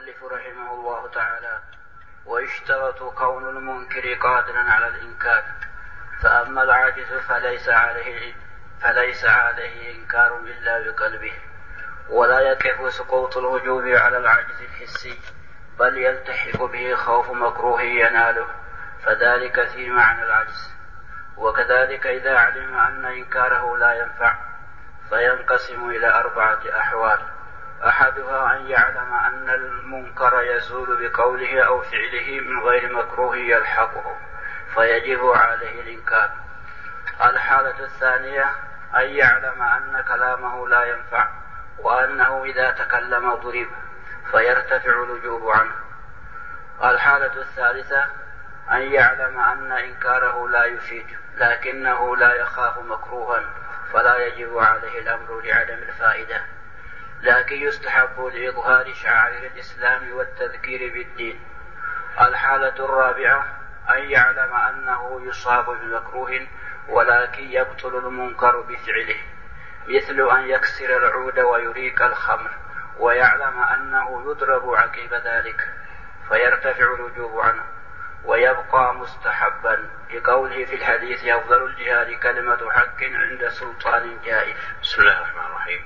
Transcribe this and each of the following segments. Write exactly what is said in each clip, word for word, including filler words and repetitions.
المؤلف رحمه الله تعالى: ويشترط كون المنكر قادرا على الإنكار، فأما العاجز فليس عليه, فليس عليه إنكار إلا بقلبه، ولا يكف سقوط الوجوب على العاجز الحسي، بل يلتحق به خوف مكروه يناله، فذلك في معنى العجز. وكذلك إذا علم أن إنكاره لا ينفع فينقسم إلى أربعة أحوال: أحدها أن يعلم أن المنكر يزول بقوله أو فعله من غير مكروه يلحقه فيجب عليه الإنكار. الحالة الثانية أن يعلم أن كلامه لا ينفع وأنه إذا تكلم ضرب فيرتفع الوجوب عنه. الحالة الثالثة أن يعلم أن إنكاره لا يفيد لكنه لا يخاف مكروها فلا يجب عليه الأمر لعدم الفائدة، لكن يستحب لإظهار شعائر الإسلام والتذكير بالدين. الحالة الرابعة أن يعلم أنه يصاب بمكروه ولكن يبطل المنكر بفعله، مثل أن يكسر العود ويريك الخمر، ويعلم أنه يضرب عقب ذلك فيرتفع الوجوب عنه ويبقى مستحبا، لقوله في الحديث: أفضل الجهاد كلمة حق عند سلطان جائر. بسم الله الرحمن الرحيم.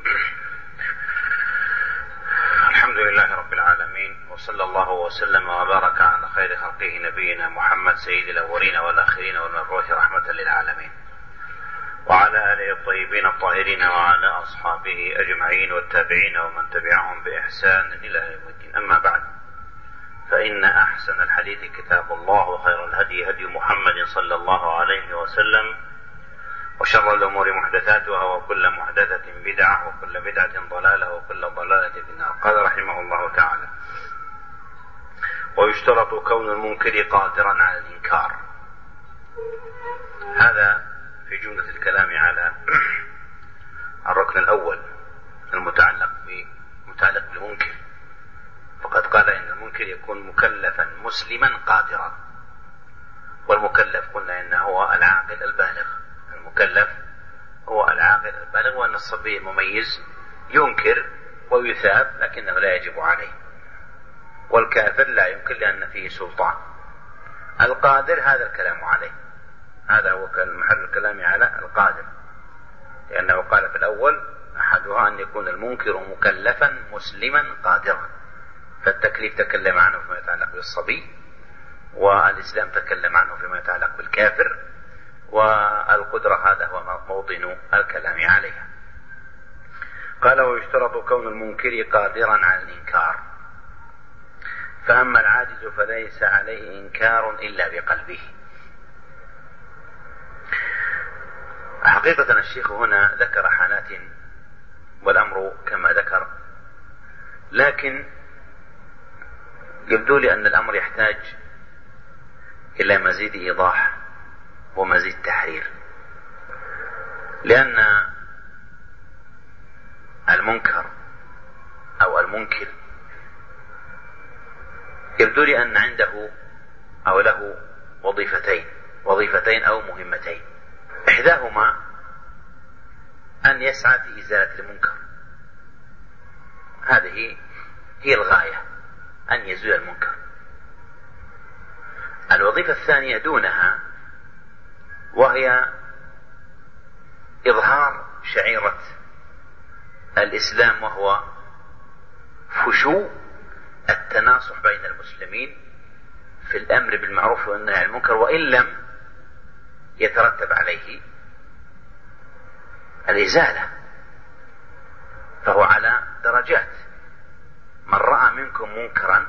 الحمد لله رب العالمين، وصلى الله وسلم وبارك على خير خلقه نبينا محمد سيد الأولين والآخرين والمبعوث رحمة للعالمين، وعلى آله الطيبين الطاهرين وعلى أصحابه أجمعين والتابعين ومن تبعهم بإحسان إلى يوم الدين. أما بعد، فإن أحسن الحديث كتاب الله، وخير الهدي هدي محمد صلى الله عليه وسلم، وشر الأمور محدثاتها، وكل محدثة بدعة، وكل بدعة ضلالة، وكل ضلالة في النار. قال رحمه الله تعالى: ويشترط كون المنكر قادرا على الإنكار. هذا في جملة الكلام على الركن الأول المتعلق متعلق بالمنكر، فقد قال إن المنكر يكون مكلفا مسلما قادرا، والمكلف قلنا إنه هو العاقل البالغ. المكلف هو العاقل البالغ، وأن الصبي المميز ينكر ويثاب لكنه لا يجب عليه، والكافر لا ينكر لأن فيه سلطان. القادر هذا الكلام عليه، هذا هو محل الكلام على القادر، لأنه قال في الأول أحدها أن يكون المنكر مكلفا مسلما قادرا، فالتكليف تكلم عنه فيما يتعلق بالصبي، والإسلام تكلم عنه فيما يتعلق بالكافر، والقدرة هذا هو موطن الكلام عليها. قال: ويشترط كون المنكر قادرا على الإنكار، فأما العاجز فليس عليه إنكار إلا بقلبه. حقيقة الشيخ هنا ذكر حالات والأمر كما ذكر، لكن يبدو لي أن الأمر يحتاج إلى مزيد إيضاح ومزيد تحرير، لأن المنكر أو المنكر يبدو لي أن عنده أو له وظيفتين وظيفتين أو مهمتين. إحداهما أن يسعى في إزالة المنكر، هذه هي الغاية، أن يزول المنكر. الوظيفة الثانية دونها وهي إظهار شعيرة الإسلام، وهو فشو التناصح بين المسلمين في الأمر بالمعروف والنهي عن المنكر، وإن لم يترتب عليه الإزالة، فهو على درجات. من رأى منكم منكرا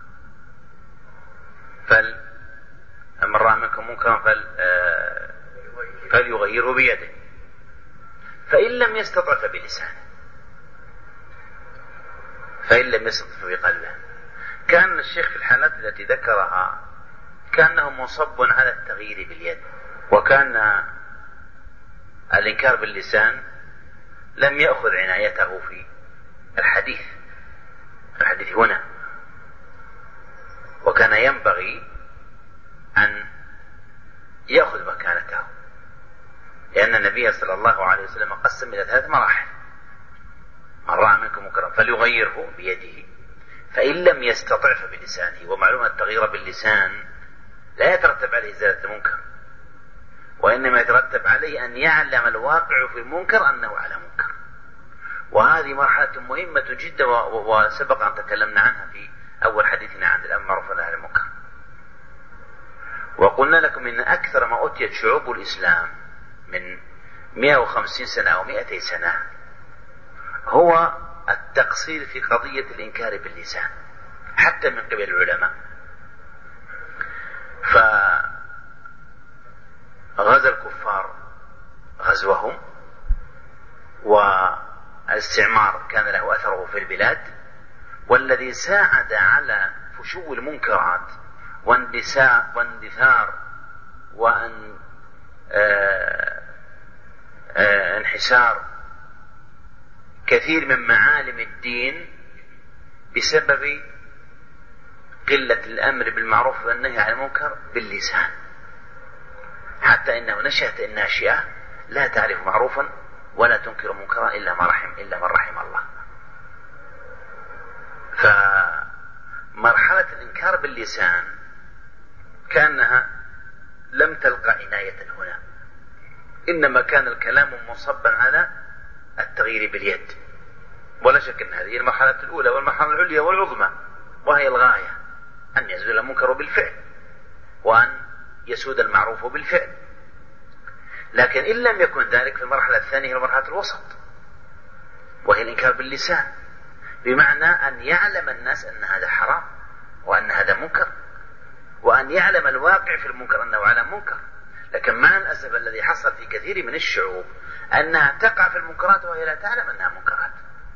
فل من رأى منكم منكرا فل فليغيره بيده، فإن لم يستطع فبلسانه، فإن لم يستطع بقلبه. كان الشيخ في الحالات التي ذكرها كأنه مصب على التغيير باليد، وكان الإنكار باللسان لم يأخذ عنايته في الحديث الحديث هنا، وكان ينبغي أن يأخذ مكانته، لأن النبي صلى الله عليه وسلم قسم إلى ثلاث مراحل: من رأى منكم منكرا فليغيره بيده، فإن لم يستطع فبلسانه. ومعلومة التغيير باللسان لا يترتب عليه إزالة المنكر، وإنما يترتب عليه أن يعلم الواقع في المنكر أنه على منكر. وهذه مرحلة مهمة جدا، وسبق أن تكلمنا عنها في أول حديثنا عن الأمر بالمعروف والنهي عن المنكر. وقلنا لكم إن أكثر ما أتيت شعوب الإسلام من مئة وخمسين سنة أو مئتي سنة هو التقصير في قضية الإنكار باللسان حتى من قبل العلماء. فغزا الكفار غزوهم، والاستعمار كان له أثره في البلاد، والذي ساعد على فشو المنكرات واندثار وأن آه آه انحسار كثير من معالم الدين بسبب قلة الأمر بالمعروف والنهي عن المنكر باللسان، حتى إنه نشأت الناشئة لا تعرف معروفا ولا تنكر منكرا إلا ما رحم إلا من رحم الله. فمرحلة الإنكار باللسان كأنها لم تلقى عناية هنا، إنما كان الكلام مصبا على التغيير باليد. ولا شك أن هذه المرحلة الأولى والمرحلة العليا والعظمى، وهي الغاية أن يزول المنكر بالفعل وأن يسود المعروف بالفعل. لكن إن لم يكن ذلك في المرحلة الثانية هي مرحلة الوسط، وهي الإنكار باللسان، بمعنى أن يعلم الناس أن هذا حرام وأن هذا منكر، وأن يعلم الواقع في المنكر أنه على منكر. لكن مع الأسف الذي حصل في كثير من الشعوب أنها تقع في المنكرات وهي لا تعلم أنها منكرات.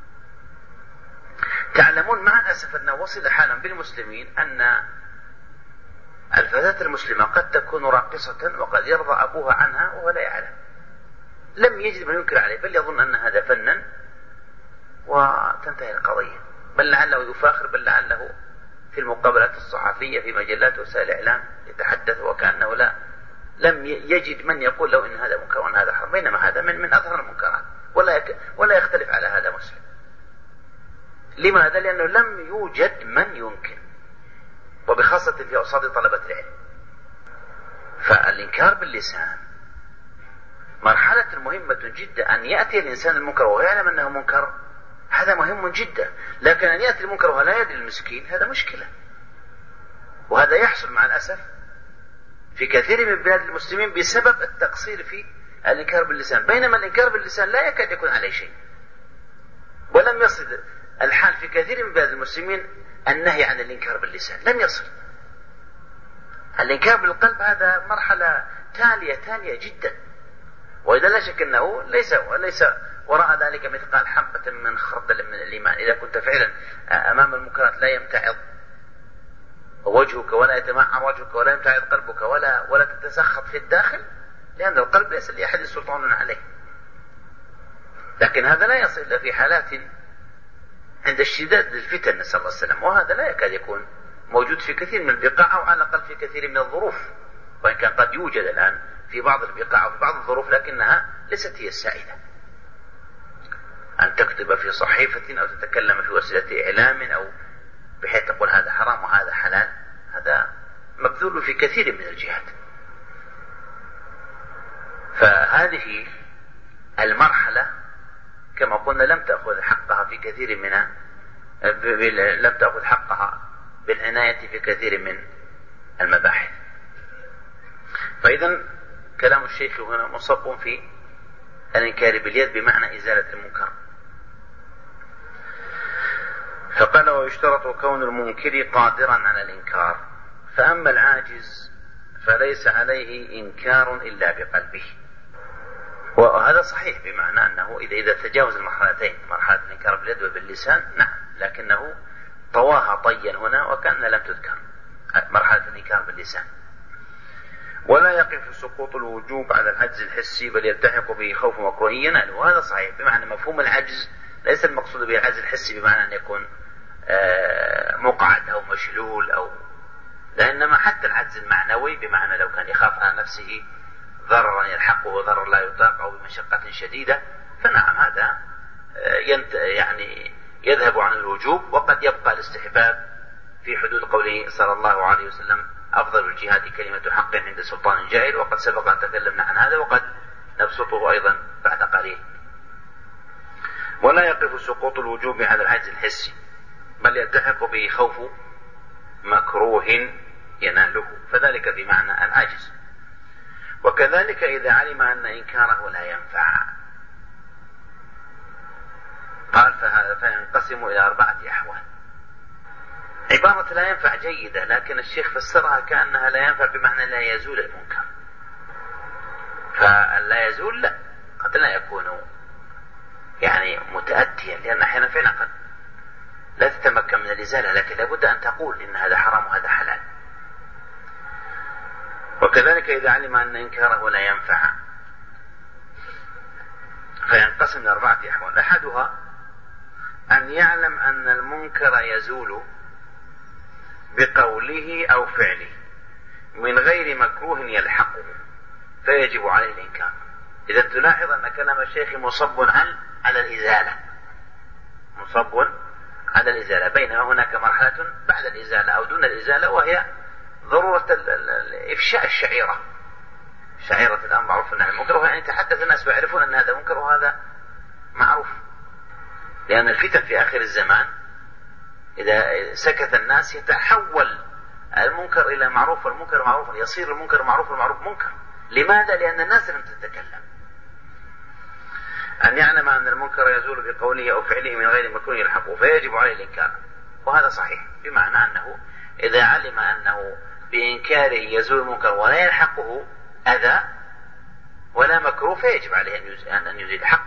تعلمون مع الأسف أنه وصل حالا بالمسلمين أن الفتاة المسلمة قد تكون راقصة وقد يرضى أبوها عنها وهو لا يعلم، لم يجد من ينكر عليه، بل يظن أن هذا فنا وتنتهي القضية، بل لعله يفاخر، بل لعله في المقابلات الصحفية في مجلات وسائل الإعلام يتحدث وكأنه لا لم يجد من يقول له إن هذا منكر وأن هذا حرام، بينما هذا من من أظهر المنكرات، ولا يك ولا يختلف على هذا مسلم. لماذا؟ لأنه لم يوجد من ينكر، وبخاصة في أوساط طلبة العلم. فالإنكار باللسان مرحلة مهمة جدا، أن يأتي الإنسان المنكر وهو يعلم أنه منكر هذا مهم جدا، لكن أن يأتي المنكر وهو لا يدري المسكين هذا مشكلة. وهذا يحصل مع الأسف في كثير من بلاد المسلمين بسبب التقصير في الإنكار باللسان، بينما الإنكار باللسان لا يكاد يكون عليه شيء. ولم يصل الحال في كثير من بلاد المسلمين النهي عن الإنكار باللسان، لم يصل. الإنكار بالقلب هذا مرحلة تالية تالية جدا، وإذا لا شك أنه ليس ليس وراء ذلك مثقال حبة من خردل من الإيمان. إذا كنت فعلا أمام المنكرات لا يمتعض وجهك ولا يتمعر وجهك ولا يمتعض قلبك ولا ولا تتسخط في الداخل، لأن القلب ليس لأحد سلطان عليه. لكن هذا لا يصل إلا في حالات عند اشتداد الفتن، نسأل الله السلام، وهذا لا يكاد يكون موجود في كثير من البقاع، أو على الأقل في كثير من الظروف، وإن كان قد يوجد الآن في بعض البقاع وفي بعض الظروف، لكنها ليست هي السائدة. أن تكتب في صحيفة أو تتكلم في وسيلة إعلام أو بحيث تقول هذا حرام وهذا حلال، هذا مبذول في كثير من الجهات. فهذه المرحلة كما قلنا لم تأخذ حقها في كثير من لم تأخذ حقها بالعناية في كثير من المباحث. فإذا كلام الشيخ هنا مصب في الإنكار باليد بمعنى إزالة المنكر. فقال ويشترط كون المنكر قادرا على الإنكار، فأما العاجز فليس عليه إنكار إلا بقلبه. وهذا صحيح بمعنى أنه إذا إذا تجاوز المرحلتين، مرحلة الإنكار باليد وباللسان، نعم، لكنه طواها طيا هنا وكأنها لم تذكر مرحلة الإنكار باللسان. ولا يقف سقوط الوجوب على العجز الحسي، بل يلتحق به خوف مكروه ينال. وهذا صحيح بمعنى مفهوم العجز ليس المقصود به العجز الحسي بمعنى أن يكون مقعد أو مشلول، أو لأنما حتى العجز المعنوي بمعنى لو كان يخاف على نفسه ضررا يلحقه وضرر لا يطاق أو بمشقة شديدة، فنعم هذا ينت يعني يذهب عن الوجوب، وقد يبقى الاستحباب في حدود قوله صلى الله عليه وسلم أفضل الجهاد كلمة حق عند سلطان جائر، وقد سبق أن تكلمنا عن هذا وقد نبسطه أيضا بعد قليل. ولا يقف سقوط الوجوب على العجز الحسي، بل يلتحق به خوف مكروه يناله، فذلك بمعنى العجز. وكذلك إذا علم أن إنكاره لا ينفع، قال فهذا فينقسم إلى أربعة أحوال. عبارة لا ينفع جيدة، لكن الشيخ فسرها كأنها لا ينفع بمعنى لا يزول المنكر، فلا يزول لا، قد لا يكون يعني متأتيا، لأن أحيانا فعلا قد لا تتمكن من الإزالة، لكن لابد أن تقول إن هذا حرام وهذا حلال. وكذلك إذا علم أن إنكاره لا ينفع فينقسم إلى أربعة أحوال. أحدها أن يعلم أن المنكر يزول بقوله أو فعله من غير مكروه يلحقه فيجب عليه الإنكار. إذا تلاحظ أن كلام الشيخ مصب على الإزالة، مصب على الإزالة، بينما هناك مرحلة بعد الإزالة أو دون الإزالة، وهي ضرورة إفشاء الشعيرة، شعيرة الأمر معروف عن المنكر، يعني يتحدث الناس ويعرفون أن هذا منكر وهذا معروف. لأن الفتن في آخر الزمان إذا سكت الناس يتحول المنكر إلى معروف والمنكر معروف، يصير المنكر معروف والمعروف منكر. لماذا؟ لأن الناس لم تتكلم. أن يعلم أن المنكر يزول بقوله أو فعله من غير مكروه يلحقه فيجب عليه الإنكار، وهذا صحيح، بمعنى أنه إذا علم أنه بإنكاره يزول المنكر ولا يلحقه أذى ولا مكروه فيجب عليه أن يزيل الحق.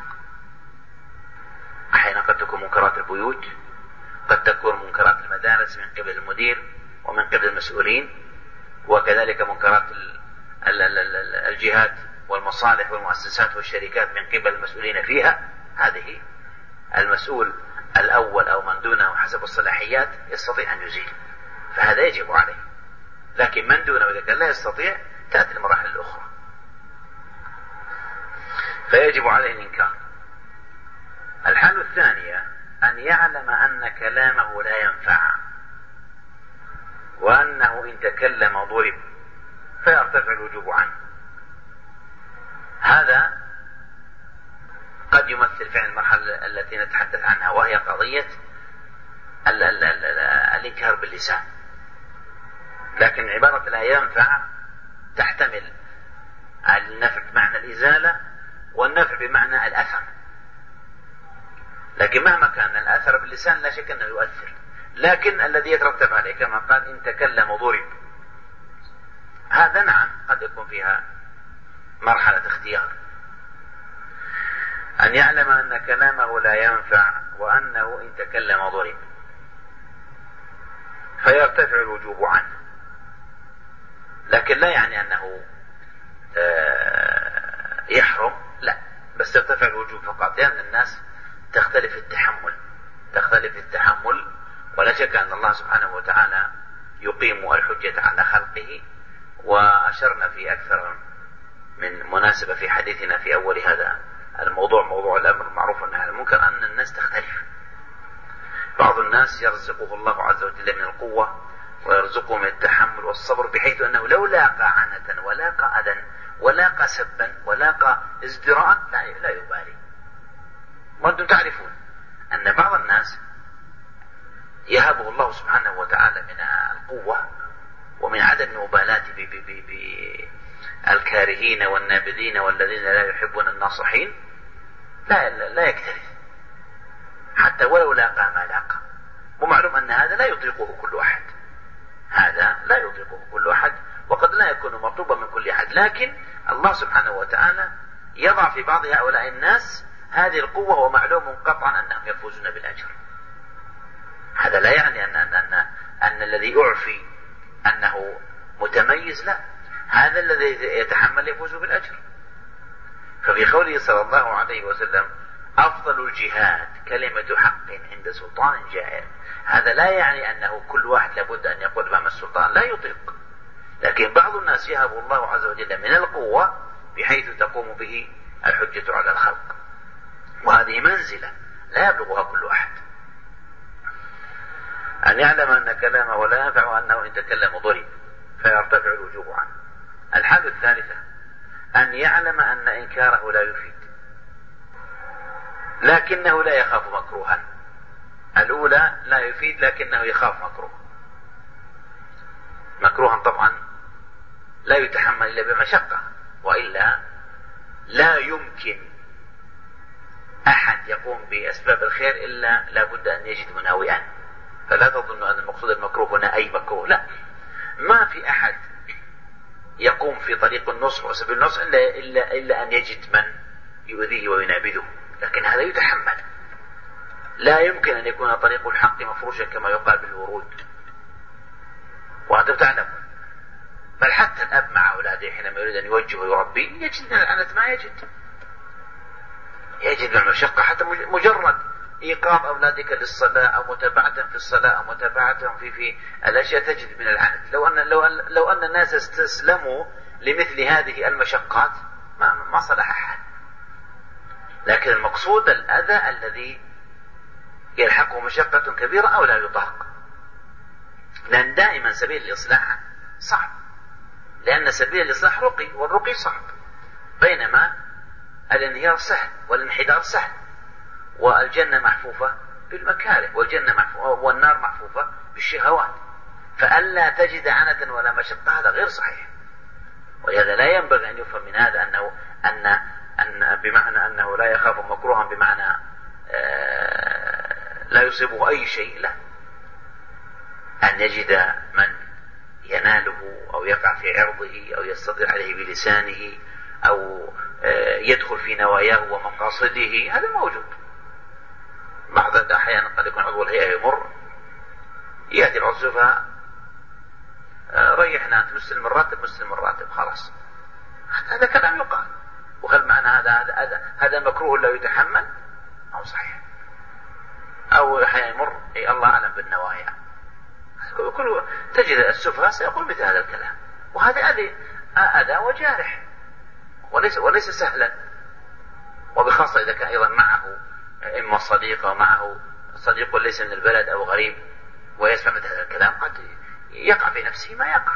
أحيانا قد تكون منكرات البيوت، قد تكون منكرات المدارس من قبل المدير ومن قبل المسؤولين، وكذلك منكرات الجهات والمصالح والمؤسسات والشركات من قبل المسؤولين فيها. هذه المسؤول الأول أو من دونه حسب الصلاحيات يستطيع أن يزيل، فهذا يجب عليه. لكن من دونه إذا كان لا يستطيع تأتي المراحل الأخرى، فيجب عليه الإنكار. الحالة الثانية أن يعلم أن كلامه لا ينفع، وأنه إن تكلم ضرب فيرتفع الوجوب عنه. هذا قد يمثل فعل المرحلة التي نتحدث عنها، وهي قضية الإنكار باللسان. لكن عبارة لا ينفع تحتمل النفع بمعنى الإزالة والنفع بمعنى الأثر، لكن مهما كان الأثر باللسان لا شك أنه يؤثر، لكن الذي يترتب عليه كما قال إن تكلم ضرب، هذا نعم قد يكون فيها مرحلة اختيار. أن يعلم أن كلامه لا ينفع وأنه إن تكلم ضرب فيرتفع الوجوب عنه، لكن لا يعني أنه يحرم، لا، بس يرتفع الوجوب فقط، لأن الناس تختلف التحمل تختلف التحمل ولا شك أن الله سبحانه وتعالى يقيم الحجة على خلقه. وأشرنا في أكثر من مناسبة في حديثنا في أول هذا الموضوع، موضوع الأمر المعروف والنهي عن المنكر، أن الناس تختلف. بعض الناس يرزقه الله عز وجل من القوة ويرزقه من التحمل والصبر، بحيث أنه لو لاقى عنة ولاقى أذى ولاقى سبا ولاقى ازدراء لا يبالي. وأنتم تعرفون أن بعض الناس يهبه الله سبحانه وتعالى من القوة ومن عدم المبالاة بالكارهين والنابذين والذين لا يحبون الناصحين، لا لا يكترث حتى ولو لاقى ما لاقى. ومعلوم أن هذا لا يطيقه كل أحد، هذا لا يطيقه كل أحد، وقد لا يكون مطلوبا من كل أحد، لكن الله سبحانه وتعالى يضع في بعض هؤلاء الناس هذه القوة، ومعلوم قطعا أنهم يفوزون بالأجر. هذا لا يعني أن, أن, أن, أن الذي أعفي أنه متميز، لا، هذا الذي يتحمل يفوز بالأجر. ففي قوله صلى الله عليه وسلم أفضل الجهاد كلمة حق عند سلطان جائر، هذا لا يعني أنه كل واحد لابد أن يقول أمام السلطان، لا يطيق، لكن بعض الناس يهب الله عز وجل من القوة بحيث تقوم به الحجة على الخلق، وهذه منزلة لا يبلغها كل أحد. أن يعلم أن كلامه لا ينفع وأنه إن تكلم ضرب فيرتفع الوجوب عنه. الحالة الثالثة أن يعلم أن إنكاره لا يفيد لكنه لا يخاف مكروها. الأولى لا يفيد لكنه يخاف مكروه. مكروها طبعا لا يتحمل إلا بمشقة، وإلا لا يمكن أحد يقوم بأسباب الخير إلا لابد أن يجد مناوئا. فلا تظن أن المقصود المكروه هنا أي مكروه، لا، ما في أحد يقوم في طريق النصر وسبيل النصر إلا, إلا, إلا أن يجد من يؤذيه وينابذه، لكن هذا يتحمل. لا يمكن أن يكون طريق الحق مفروشا كما يقال بالورود، وأنتم تعلمون. بل حتى الأب مع أولاده حينما يريد أن يوجه ويربي يجد من العنت ما يجد يجد من المشقة. حتى مجرد إيقاظ أولادك للصلاة أو متابعتهم في الصلاة أو متابعتهم في في الأشياء تجد من العنت. لو أن لو أن لو أن الناس استسلموا لمثل هذه المشقات ما ما صلح أحد. لكن المقصود الأذى الذي يلحقه مشقة كبيرة أو لا يطاق، لأن دائما سبيل الإصلاح صعب، لأن سبيل الإصلاح رقي، والرقي صعب، بينما الانهيار سهل والانحدار سهل. والجنة محفوفة بالمكاره، والجنة محفوفة والنار محفوفة بالشهوات، فألا تجد عنة ولا مشقة هذا غير صحيح. ولهذا لا ينبغي أن يفهم من هذا أنه أن أن بمعنى أنه لا يخاف مكروها بمعنى آه لا يصيبه أي شيء، لا، أن يجد من يناله أو يقع في عرضه أو يستطيع عليه بلسانه أو آه يدخل في نواياه ومقاصده، هذا موجود. بعض الأحيان قد يكون عضو الهيئة يمر يأتي العضو ريحنا أنت مسلم الراتب مسلم الراتب خلاص، هذا كلام يقال. وهل معنى هذا هذا هذا, هذا مكروه لا يتحمل أو صحيح؟ أو أحيانا يمر أي الله أعلم بالنوايا، كل تجد السفهاء سيقول مثل هذا الكلام، وهذا أذى أذى وجارح وليس وليس سهلا. وبخاصة إذا كان أيضا معه إما صديق أو معه صديق ليس من البلد أو غريب ويسمع مثل هذا الكلام قد يقع في نفسه ما يقع.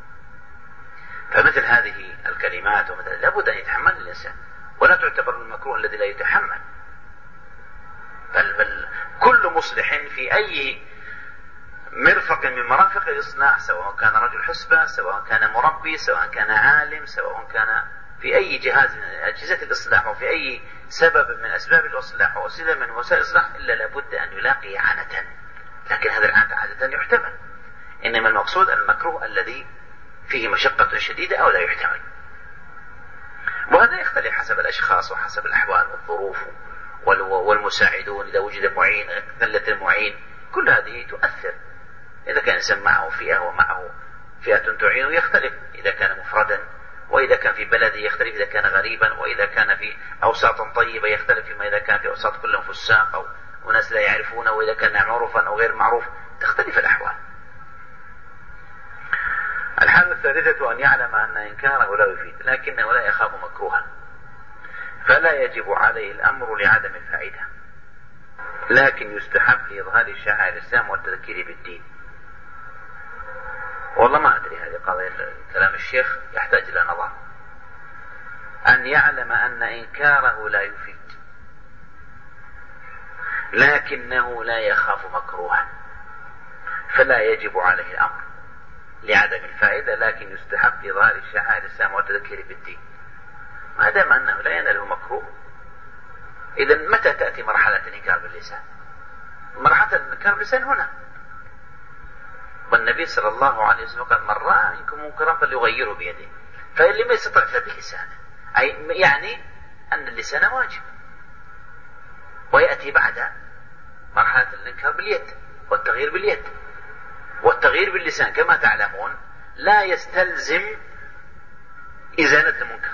فمثل هذه الكلمات ومثل لابد أن يتحمل الإنسان، ولا تعتبر من المكروه الذي لا يتحمل. بل, بل كل مصلح في أي مرفق من مرافق الإصلاح، سواء كان رجل حسبة، سواء كان مربي، سواء كان عالم، سواء كان في أي جهاز من أجهزة الإصلاح وفي أي سبب من أسباب الإصلاح ووسيلة من وسائل الإصلاح، إلا لابد أن يلاقي عنة. لكن هذا العنة عادة يحتمل، إنما المقصود المكروه الذي فيه مشقة شديدة أو لا يحتمل. وهذا يختلف حسب الأشخاص وحسب الأحوال والظروف والمساعدون، إذا وجد معين قلة المعين، كل هذه تؤثر. إذا كان إنسان معه فئة ومعه فئة تعينه يختلف، إذا كان مفردا، وإذا كان في بلده يختلف إذا كان غريبا، وإذا كان في أوساط طيبة يختلف فيما إذا كان في أوساط كلهم فساق أو وناس لا يعرفونه، وإذا كان معروفا أو غير معروف تختلف الأحوال. الحالة الثالثة أن يعلم أن إنكاره لا يفيد لكنه لا يخاف مكروها، فلا يجب عليه الأمر لعدم الفائدة، لكن يستحب لإظهار شعائر الإسلام والتذكير بالدين. والله ما أدري هذه قضية كلام الشيخ يحتاج إلى نظر. أن يعلم أن إنكاره لا يفيد لكنه لا يخاف مكروها، فلا يجب عليه الأمر لعدم الفائدة، لكن يستحب إظهار شعائر الإسلام والتذكير بالدين. ما دام أنه لا يناله مكروه، إذا متى تأتي مرحلة الإنكار باللسان؟ مرحلة الإنكار باللسان هنا. والنبي صلى الله عليه وسلم قال: من رأى منكم منكرا فليغيره بيده، فإن لم يستطع فبلسانه، أي يعني أن اللسان واجب. ويأتي بعد مرحلة الإنكار باليد والتغيير باليد. والتغيير باللسان كما تعلمون لا يستلزم إزالة المنكر،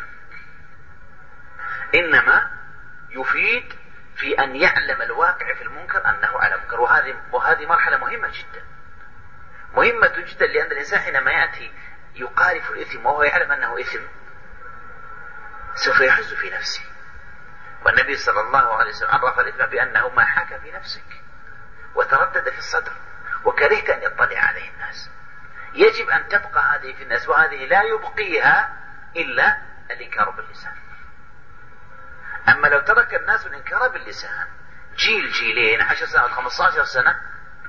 إنما يفيد في أن يعلم الواقع في المنكر أنه على منكر. وهذه وهذه مرحلة مهمة جدا، مهمة جدا، لأن الإنسان حينما يأتي يقارف الإثم وهو يعلم أنه إثم سوف يحز في نفسه. والنبي صلى الله عليه وسلم عرف الإثم بأنه ما حاك في نفسك وتردد في الصدر وكرهت أن يطلع عليه الناس. يجب أن تبقى هذه في الناس، وهذه لا يبقيها إلا الإنكار باللسان. أما لو ترك الناس الإنكار باللسان جيل جيلين عشر سنة أو خمسة عشر سنة،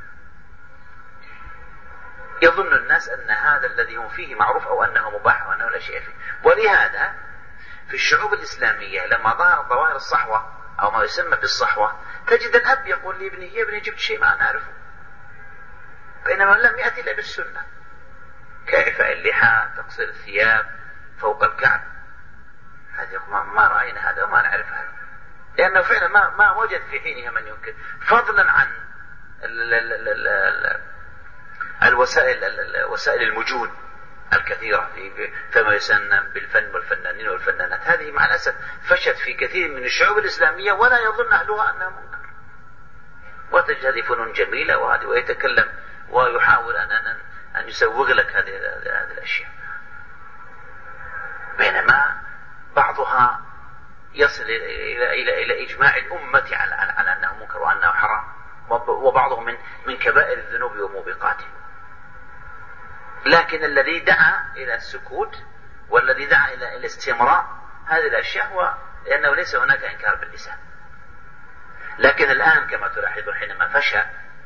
يظن الناس أن هذا الذي هم فيه معروف أو أنه مباح أو أنه لا شيء فيه. ولهذا في الشعوب الإسلامية لما ظهرت ظواهر الصحوة أو ما يسمى بالصحوة، تجد الأب يقول لابنه: يا ابني جبت شيء ما نعرفه، بينما لم يأتي إلا بالسنة، كإعفاء اللحى، تقصير الثياب فوق الكعب. هذا ما رأينا هذا وما نعرف هذا، لأنه فعلا ما ما وجد في حينها من ينكر، فضلا عن ال ال ال ال ال الوسائل وسائل المجون الكثيرة فيما يسمى بالفن والفنانين والفنانات. هذه مع الأسف فشت في كثير من الشعوب الإسلامية ولا يظن أهلها أنها منكر، وتجد هذه فنون جميلة وهذه ويتكلم ويحاول أن أن أن يسوق لك هذه هذه الأشياء، بينما بعضها يصل إلى إلى إلى إجماع الأمة على على أنه منكر وأنه حرام، وبعضهم من من كبائر الذنوب وموبقاته. لكن الذي دعا إلى السكوت والذي دعا إلى الاستمرار هذه الأشياء هو لأنه ليس هناك إنكار باللسان. لكن الآن كما تلاحظون حينما فشى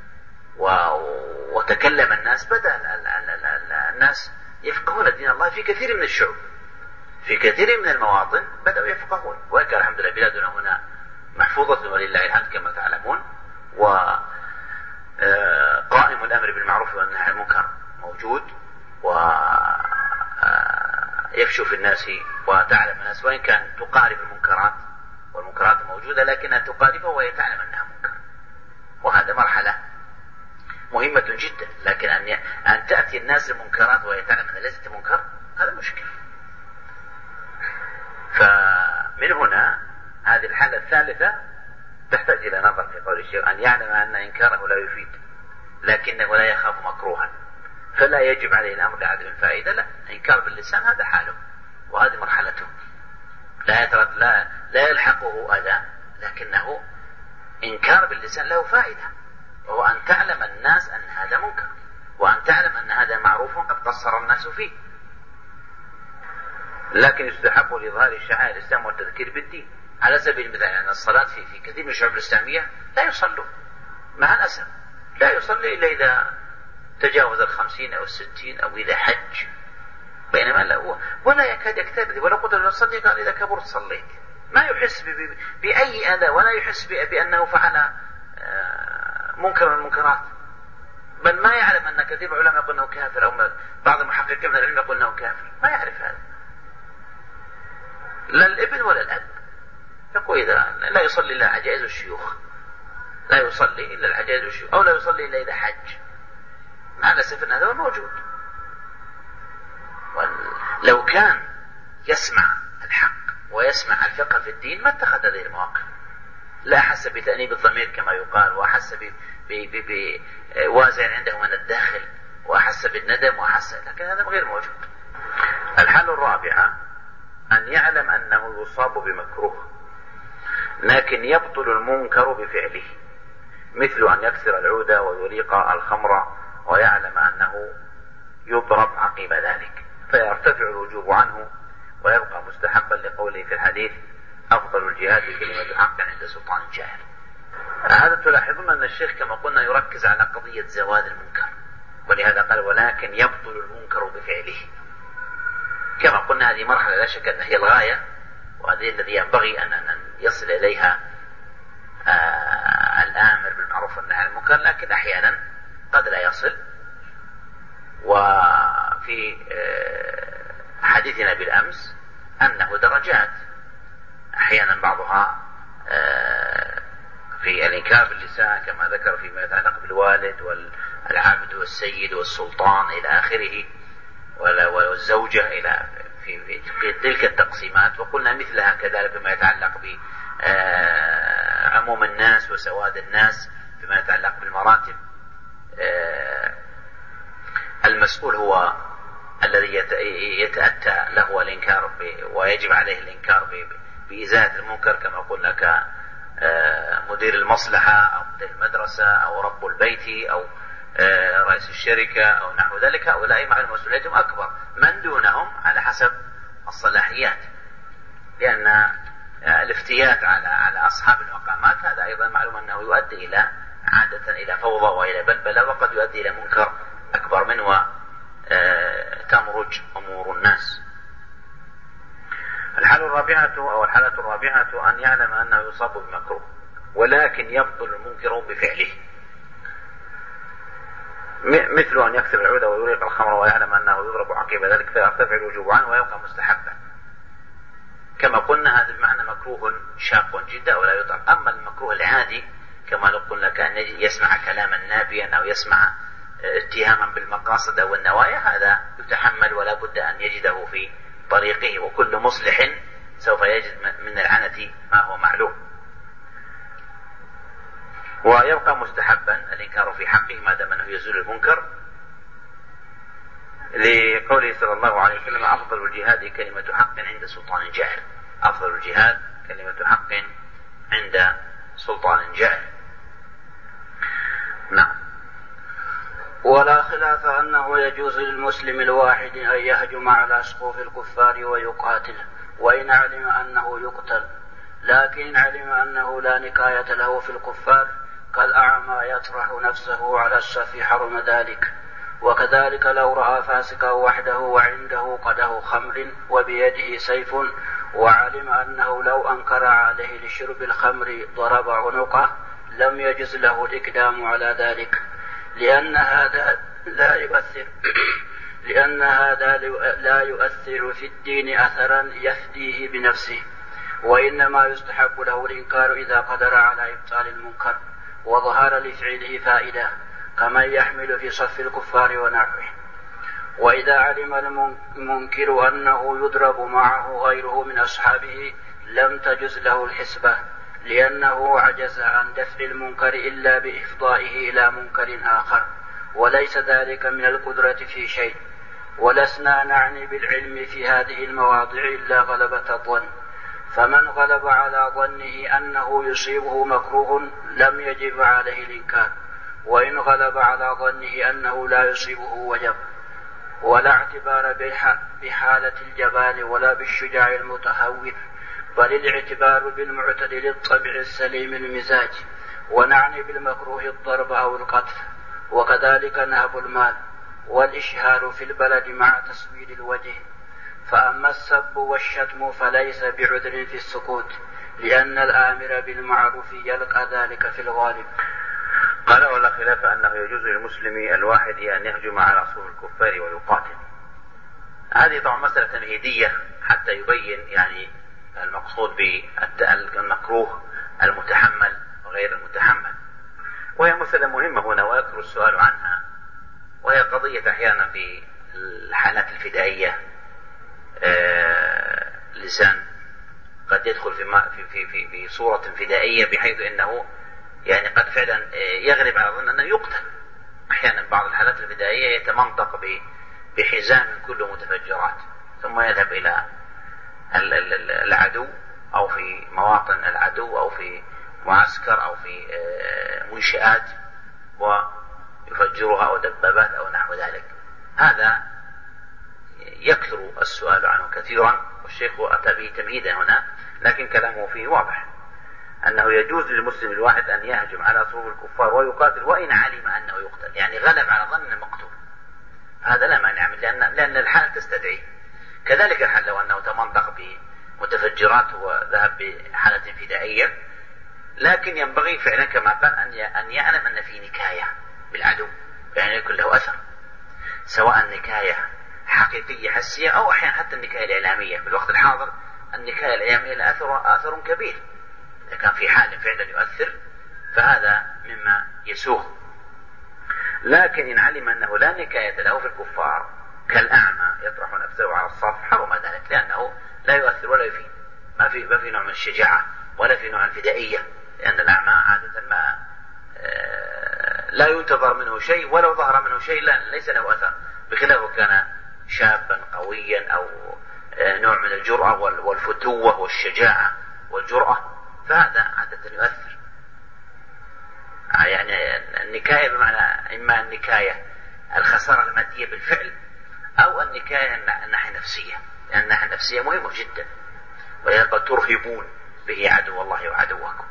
وتكلم الناس، بدأ الناس يفقهون دين الله في كثير من الشعوب، في كثير من المواطن بدأوا يفقهون. وكان الحمد لله بلادنا هنا محفوظة ولله الحمد كما تعلمون، وقائم الأمر بالمعروف والنهي عن المنكر موجود، ويفشو في الناس وتعلم الناس، وإن كان تقارب المنكرات والمنكرات موجودة لكنها تقاربها وهي تعلم أنها منكر، وهذا مرحلة مهمة جدا. لكن أن أن تأتي الناس المنكرات وهي تعلم أنها ليست منكر، هذا مشكلة. فمن هنا هذه الحالة الثالثة تحتاج إلى نظر في قول الشيخ، أن يعلم أن إنكاره لا يفيد لكنه لا يخاف مكروها، فلا يجب عليه الأمر لعدم الفائدة، لا، إنكار باللسان هذا حاله وهذه مرحلته، لا يترك لا لا يلحقه أذى، لكنه إنكار باللسان له فائدة، وهو أن تعلم الناس أن هذا منكر، وأن تعلم أن هذا معروف قد قصر الناس فيه. لكن يستحب لإظهار شعائر الإسلام والتذكير بالدين. على سبيل المثال أن يعني الصلاة في في كثير من الشعوب الإسلامية لا يصلوا، مع الأسف لا يصلي إلا إذا تجاوز الخمسين أو الستين أو إذا حج، بينما لا هو ولا يكاد يكتب، ولو قلت له صلي قال إذا كبرت صليت، ما يحس بأي أذى ولا يحس بأنه فعل منكر من المنكرات، بل ما يعلم أن كثير من العلماء يقول أنه كافر، أو بعض المحققين من العلم يقول أنه كافر، ما يعرف هذا لا الابن ولا الأب. يقول إذا لا يصلي إلا عجائز الشيوخ، لا يصلي إلا العجائز الشيوخ، أو لا يصلي إلا إذا حج، مع الأسف أن هذا موجود. لو كان يسمع الحق ويسمع الفقه في الدين ما اتخذ هذه المواقف، لا أحس بتأنيب الضمير كما يقال، وأحس بوازع عنده من الداخل، وأحس بالندم، وأحس، لكن هذا غير موجود. الحالة الرابعة أن يعلم أنه يصاب بمكروه لكن يبطل المنكر بفعله، مثل أن يكسر العود ويريق الخمر، ويعلم أنه يضرب عقب ذلك فيرتفع الوجوب عنه ويبقى مستحبا لقوله في الحديث: أفضل الجهاد بكلمة حق عند سلطان جاهل. هذا تلاحظون أن الشيخ كما قلنا يركز على قضية زوال المنكر، ولهذا قال: ولكن يبطل المنكر بفعله. كما قلنا هذه مرحلة لا شك أنها هي الغاية، وهذه الذي ينبغي أن يصل إليها آه الآمر بالمعروف والنهي عن المنكر، لكن أحيانا قد لا يصل. وفي آه حديثنا بالأمس أنه درجات، أحيانا بعضها آه في الإنكار باللسان كما ذكر فيما يتعلق بالوالد والعبد والسيد والسلطان إلى آخره، والزوجة إلى في, في, في تلك التقسيمات. وقلنا مثلها كذلك فيما يتعلق بعموم الناس وسواد الناس، فيما يتعلق بالمراتب. المسؤول هو الذي يتأتى له الإنكار ويجب عليه الإنكار بإزالة المنكر، كما قلنا كمدير المصلحة أو مدير المدرسة أو رب البيت أو رئيس الشركة أو نحو ذلك، هؤلاء مع مسؤوليتهم أكبر. من دونهم على حسب الصلاحيات، لأن الافتيات على على أصحاب المقامات هذا أيضا معلوم أنه يؤدي إلى عادة إلى فوضى وإلى بلبلة، وقد يؤدي إلى منكر أكبر منه وتمرج أمور الناس. الحالة الرابعة أو الحالة الرابعة أن يعلم أنه يصاب بمكروه ولكن يبطل المنكر بفعله، مثل أن يكسر العود ويريق الخمر ويعلم أنه يضرب عقب ذلك فيرتفع الوجوب عنه ويبقى مستحبا. كما قلنا هذا بمعنى مكروه شاق جدا ولا يطاق. أما المكروه العادي كما لو قلنا كان يسمع كلاما نابيا أو يسمع اتهاما بالمقاصد أو النوايا، هذا يتحمل ولا بد أن يجده في طريقه، وكل مصلح سوف يجد من العنة ما هو معلوم. ويبقى مستحبا الإنكار في حقه ما دام أنه يزول المنكر، لقوله صلى الله عليه وسلم: أفضل الجهاد كلمة حق عند سلطان جائر. أفضل الجهاد كلمة حق عند سلطان جائر. نعم. ولا خلاف أنه يجوز للمسلم الواحد أن يهجم على صفوف الكفار ويقاتل وإن علم أنه يقتل، لكن علم أنه لا نكاية له في الكفار كالأعمى يطرح نفسه على الصف حرم ذلك. وكذلك لو رأى فاسقا وحده وعنده قده خمر وبيده سيف وعلم أنه لو أنكر عليه لشرب الخمر ضرب عنقه لم يجز له الإقدام على ذلك، لأن هذا لا يؤثر لأن هذا لا يؤثر في الدين أثرا يفديه بنفسه، وإنما يستحب له الإنكار إذا قدر على إبطال المنكر وظهر لفعله فائدة كمن يحمل في صف الكفار ونحوه. وإذا علم المنكر أنه يضرب معه غيره من أصحابه لم تجز له الحسبة، لأنه عجز عن دفع المنكر إلا بإفضائه إلى منكر آخر، وليس ذلك من القدرة في شيء. ولسنا نعني بالعلم في هذه المواضع إلا غلبة الظن، فمن غلب على ظنه أنه يصيبه مكروه لم يجب عليه الإنكار، وإن غلب على ظنه أنه لا يصيبه وجب. ولا اعتبار بحالة الجبان ولا بالشجاع المتهور، بل الاعتبار بالمعتدل الطبع السليم المزاج. ونعني بالمكروه الضرب أو القتل، وكذلك نهب المال والإشهار في البلد مع تسويد الوجه. فأما السب والشتم فليس بعذر في السكوت، لأن الآمر بالمعروف يلقى ذلك في الغالب. قال: ولا خلاف أنه يجوز للمسلم الواحد أن يهجم على صفوف الكفار ويقاتل. هذه طبعا مسألة تمهيدية حتى يبين يعني المقصود بالمكروه المتحمل وغير المتحمل، وهي مسألة مهمة هنا ويكثر السؤال عنها، وهي قضية أحيانا في الحالات الفدائية آه لسان قد يدخل في, في, في, في صورة فدائية بحيث أنه يعني قد فعلا يغلب على ظن أنه يقتل. أحيانا بعض الحالات الفدائية يتمنطق بحزام كله متفجرات ثم يذهب إلى العدو أو في مواطن العدو أو في معسكر أو في منشآت ويفجرها أو دبابات أو نحو ذلك. هذا يكثر السؤال عنه كثيرا، والشيخ أتى به تمهيدا هنا، لكن كلامه فيه واضح أنه يجوز للمسلم الواحد أن يهجم على صفوف الكفار ويقاتل وإن علم أنه يقتل، يعني غلب على ظن المقتول، هذا لا مانع منه لأن, لأن الحال تستدعي. كذلك الحال لو أنه تمنطق بمتفجرات وذهب بحالة فدائية، لكن ينبغي فعلا كما قال أن يعلم أن في نكاية بالعدو، يعني يكون له أثر، سواء نكاية حقيقية حسية أو أحيانا حتى النكاية الإعلامية. في الوقت الحاضر النكاية الإعلامية لها أثر, أثر كبير، إذا كان في حال فعلا يؤثر فهذا مما يسوغ. لكن إن علم أنه لا نكاية له في الكفار كالأعمى يطرح نفسه على الصف حرم ذلك، لأنه لا يؤثر ولا يفيد، ما في, ما في نوع من الشجاعة ولا في نوع من الفدائية، لأن الأعمى عادة ما لا ينتظر منه شيء، ولو ظهر منه شيء لا ليس له أثر، بخلافه كان شابا قويا أو نوع من الجرأة والفتوة والشجاعة والجرأة، فهذا عادة يؤثر. يعني النكاية بمعنى إما النكاية الخسارة المادية بالفعل أو النكاية الناحية النفسية، لأن الناحية النفسية مهمة جدا، ولقد ترهبون به عدو الله وعدوكم.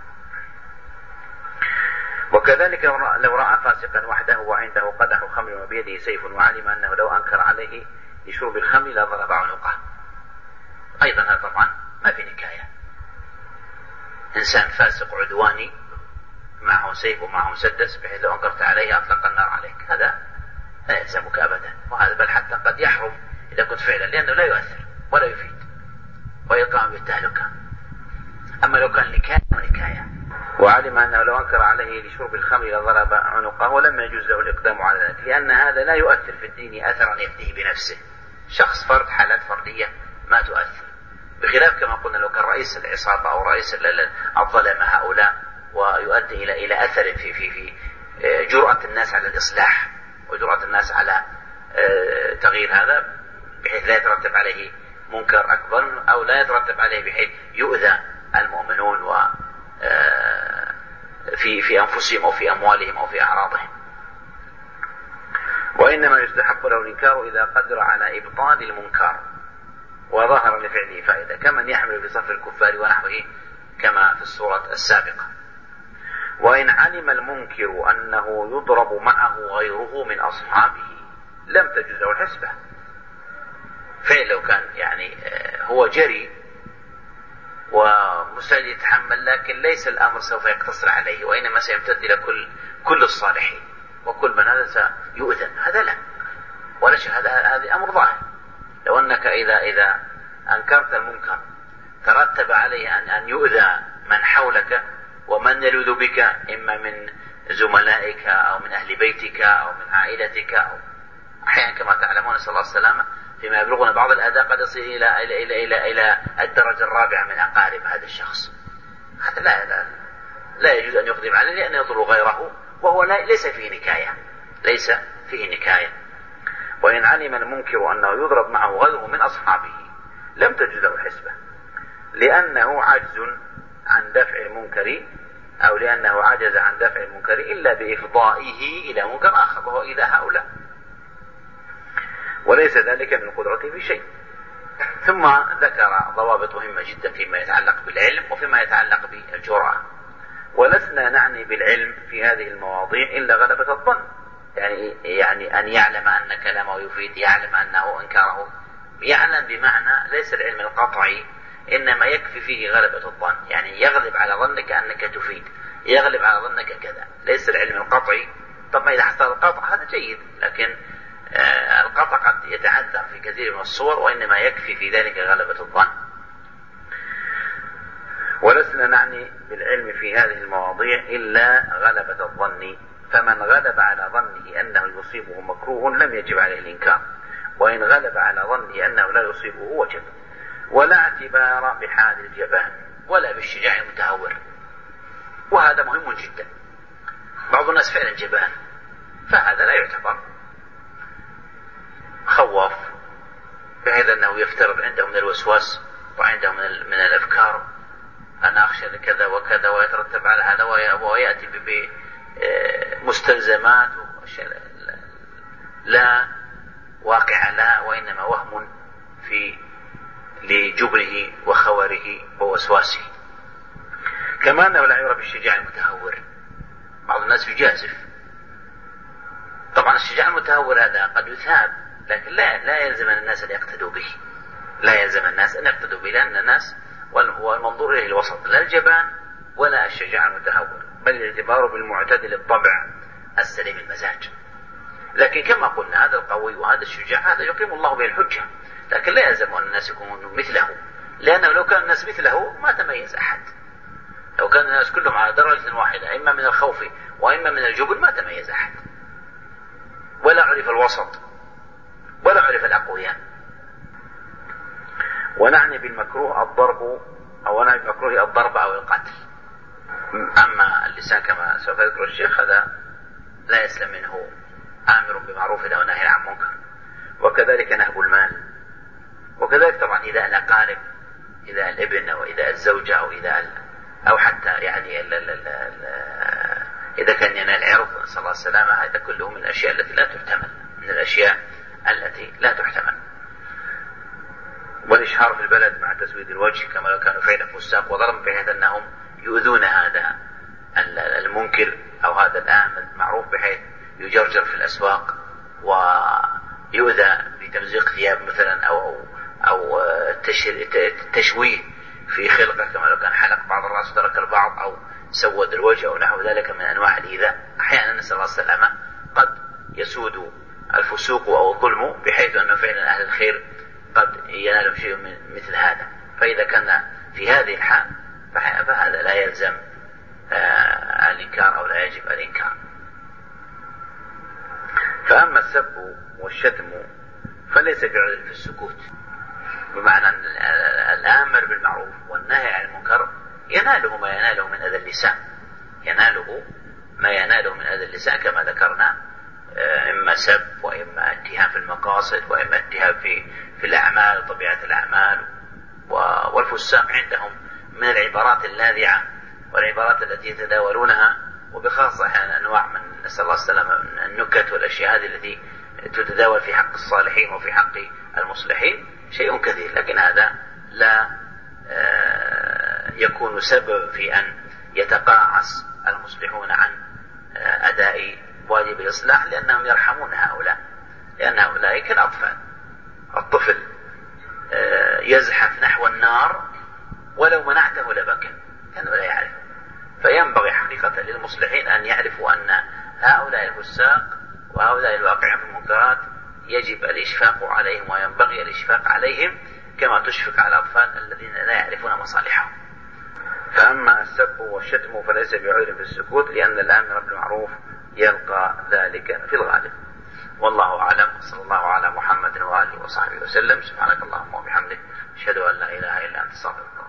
وكذلك لو رأى فاسقا وحده وعنده قدح خمر وبيده سيف وعلم أنه لو أنكر عليه لشرب الخمر لضرب عنقه، أيضا هذا طبعا ما في نكاية. إنسان فاسق عدواني معه سيف ومعه مسدس بحيث لو أنكرت عليه أطلق النار عليك، هذا لا يلزمك أبدا، وهذا بل حتى قد يحرم إذا كنت فعلا، لأنه لا يؤثر ولا يفيد ويقام بالتهلكة. أما لو كان نكاية ونكاية وعلم أنه لو أنكر عليه لشرب الخمر لضرب عنقه ولم يجوز له الإقدام على ذلك، لأن هذا لا يؤثر في الدين أثرا يأتيه بنفسه، شخص فرد حالات فردية ما تؤثر، بخلاف كما قلنا لو كان رئيس العصابة أو رئيس الظلمة هؤلاء ويؤدي إلى إلى أثر في في في جرأة الناس على الإصلاح وجرأة الناس على تغيير هذا، بحيث لا يترتب عليه منكر أكبر أو لا يترتب عليه بحيث يؤذى المؤمنون و في في أنفسهم أو في أموالهم أو في أعراضهم. وإنما يستحق له الإنكار إذا قدر على إبطال المنكر وظهر لفعله فائدة، كمن يحمل في صف الكفار ونحوه كما في الصورة السابقة. وإن علم المنكر أنه يضرب معه غيره من أصحابه لم تجز له الحسبة. فعل لو كان يعني هو جري ومستعد يتحمل، لكن ليس الأمر سوف يقتصر عليه، وإنما سيمتد إلى كل كل الصالحين، وكل من هذا سيؤذن، هذا لا ولا شيء، هذا هذا أمر ظاهر. لو أنك إذا إذا أنكرت المنكر ترتب عليه أن أن يؤذى من حولك ومن يلوذ بك، إما من زملائك أو من أهل بيتك أو من عائلتك، أو أحيانا كما تعلمون نسأل الله السلامة فيما يبلغنا بعض الأذى قد يصل إلى إلى إلى إلى إلى الدرجة الرابعة من أقارب هذا الشخص. هذا لا لا لا يجوز أن يقدم عليه لأن يضر غيره، وهو لا ليس فيه نكاية، ليس فيه نكاية. وإن علم المنكر أنه يضرب معه غيره من أصحابه لم تجز له الحسبة، لأنه عجز عن دفع المنكر أو لأنه عجز عن دفع المنكر إلا بإفضائه إلى منكر آخر وهو إلى هؤلاء، وليس ذلك من قدرته في شيء. ثم ذكر ضوابط مهمة جدا فيما يتعلق بالعلم وفيما يتعلق بالجرأة. ولسنا نعني بالعلم في هذه المواضيع إلا غلبة الظن، يعني يعني أن يعلم أن كلامه يفيد، يعلم أنه إنكاره، يعلم بمعنى ليس العلم القطعي، إنما يكفي فيه غلبة الظن، يعني يغلب على ظنك أنك تفيد، يغلب على ظنك كذا، ليس العلم القطعي. طبعا إذا حصل القطع هذا جيد، لكن آه القطع قد يتعذر في كثير من الصور، وإنما يكفي في ذلك غلبة الظن. ولسنا نعني بالعلم في هذه المواضيع إلا غلبة الظن، فمن غلب على ظنه أنه يصيبه مكروه لم يجب عليه الإنكار، وإن غلب على ظنه أنه لا يصيبه وجب. ولا اعتبار بحال الجبان ولا بالشجاع المتهور، وهذا مهم جدا. بعض الناس فعلا جبان، فهذا لا يعتبر خواف، بحيث أنه يفترض عنده من الوسواس وعنده من, من الأفكار أنا أخشى كذا وكذا، ويترتب على هذا ويأتي بمستلزمات لا واقع لا، وإنما وهم في لجبره وخوره ووسواسه. كما أنه لا يعرف الشجاع المتهور، بعض الناس يجازف. طبعا الشجاع المتهور هذا قد يثاب، لكن لا لا يلزم الناس أن يقتدوا به، لا يلزم الناس أن يقتدوا به، لأن الناس والمنظور إليه الوسط، لا الجبان ولا الشجاع المتهور، بل الاعتبار بالمعتدل الطبع السليم المزاج. لكن كما قلنا هذا القوي وهذا الشجاع هذا يقيم الله به الحجة، لكن لا يلزم أن الناس يكونوا مثله، لأنه لو كان الناس مثله ما تميز أحد. لو كان الناس كلهم على درجة واحدة، إما من الخوف وإما من الجبن، ما تميز أحد، ولا عرف الوسط ولا عرف الأقوياء. ونعني بالمكروه الضرب أو نعني بالمكروه الضرب أو القتل. أما اللسان كما سوف يذكر الشيخ هذا لا يسلم منه آمر بمعروف أو نهي عن منكر، وكذلك نهب المال، وكذلك طبعا إذا الأقارب، إذا الابن أو إذا الزوجة أو إذا أو حتى يعني ال ال ال إذا كان ينال عرض نسأل الله السلامة، هذا كله من الأشياء التي لا تحتمل، من الأشياء التي لا تحتمل. والإشهار في البلد مع تسويد الوجه كما لو كانوا فعلا فساق وظلم، بحيث أنهم يؤذون هذا المنكر أو هذا الآمن معروف، بحيث يجرجر في الأسواق ويؤذى بتمزيق ثياب مثلا أو أو, أو تشويه في خلقه، كما لو كان حلق بعض الرأس ترك البعض أو سود الوجه أو نحو ذلك من أنواع الإيذاء. أحيانا نسأل الله السلامة قد يسود الفسوق أو الظلم بحيث أنه فعلا أهل الخير قد ينالهم شيء من مثل هذا. فإذا كان في هذه الحال فهذا لا يلزم آه الإنكار أو لا يجب الإنكار. فأما السب والشتم فليس بعذر في السكوت، بمعنى أن الآمر بالمعروف والنهي عن المنكر يناله ما يناله من أذى اللسان، يناله ما يناله من أذى اللسان كما ذكرنا، إما سب وإما اتهام في المقاصد وإما اتهام في في الأعمال طبيعة الأعمال. والفساق عندهم من العبارات اللاذعة والعبارات التي يتداولونها، وبخاصة أحيانا أنواع من نسأل الله السلامة من النكت والأشياء هذه التي تتداول في حق الصالحين وفي حق المصلحين شيء كثير، لكن هذا لا يكون سبب في أن يتقاعس المصلحون عن أداء واجب الإصلاح، لأنهم يرحمون هؤلاء، لأن هؤلاء كالأطفال. الطفل يزحف نحو النار ولو منعته لبكى كأنه لا يعرف. فينبغي حقيقة للمصلحين أن يعرفوا أن هؤلاء الفساق وهؤلاء الواقعين في المنكرات يجب الإشفاق عليهم وينبغي الإشفاق عليهم كما تشفق على الأطفال الذين لا يعرفون مصالحهم. فأما السب والشتم فليس بعذر في السكوت، لأن الآمر بالمعروف يلقى ذلك في الغالب. والله أعلم، صلى الله على محمد وآله وصحبه وسلم. سبحانك اللهم وبحمدك، أشهد أن لا إله إلا أنت، استغفرك.